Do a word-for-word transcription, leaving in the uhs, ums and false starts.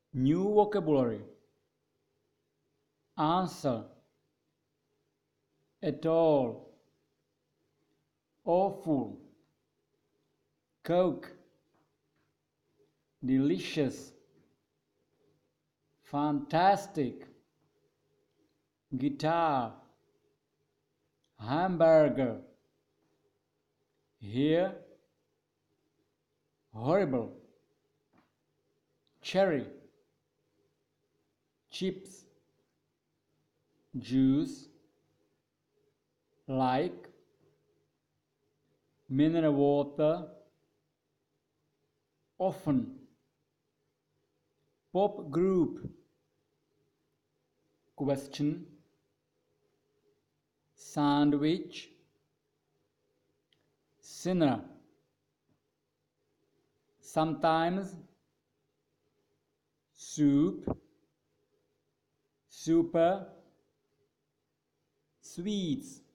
New vocabulary. Answer. At all. Awful. Coke. Delicious. Fantastic. Guitar. Hamburger. Here. Horrible. Cherry. Chips. Juice. Like. Mineral water. Often. Pop group. Question. Sandwich. Sinner. Sometimes. Soup. Super. Sweets.